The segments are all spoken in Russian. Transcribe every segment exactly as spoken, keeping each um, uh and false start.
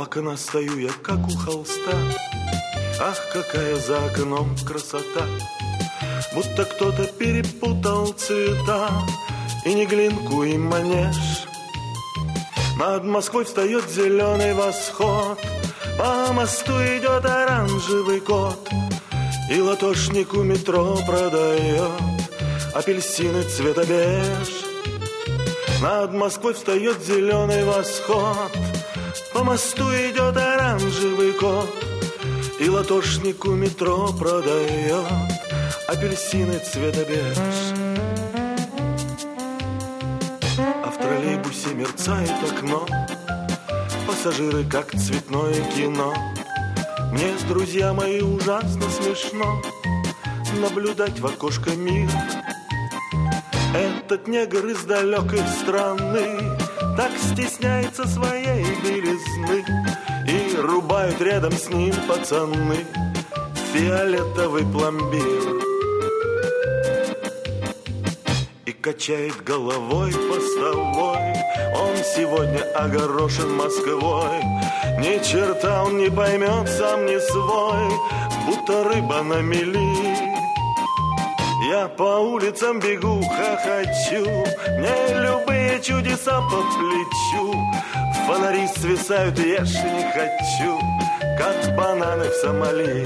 окна стою я, как у холста. Ах, какая за окном красота! Будто кто-то перепутал цвета, и не глинку, и манеж. Над Москвой встает зеленый восход, по мосту идет оранжевый кот, и латошник у метро продает апельсины цвета беж. Над Москвой встает зеленый восход, по мосту идет оранжевый кот, и латошник у метро продает апельсины цвета беж. А в троллейбусе мерцает окно, пассажиры как цветное кино. Мне, друзья мои, ужасно смешно наблюдать в окошко мир. Этот негр из далекой страны так стесняется своей белизны, и рубают рядом с ним пацаны фиолетовый пломбир. И качает головой постовой, он сегодня огорошен Москвой. Ни черта он не поймет, сам не свой, будто рыба на мели. Я по улицам бегу, хохочу, мне любые чудеса по плечу. Фонари свисают, ешь не хочу, как бананы в Сомали.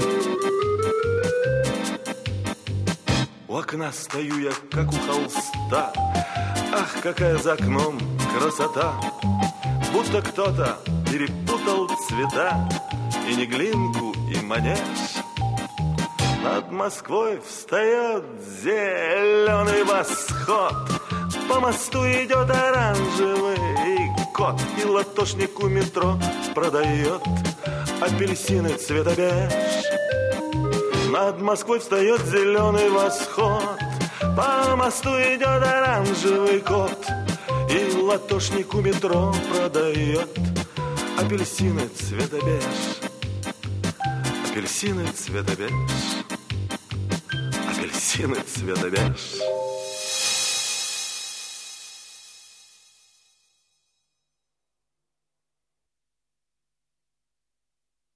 У окна стою я, как у холста. Ах, какая за окном красота! Будто кто-то перепутал цвета, и не глинку, и манеж. Над Москвой встает зеленый восход, по мосту идет оранжевый кот, и латошник у метро продает апельсины цвета беж. Над Москвой встает зеленый восход, по мосту идет оранжевый кот, и латошник у метро продает апельсины цвета беж. Апельсины цвета беж. Апельсины цвета беж.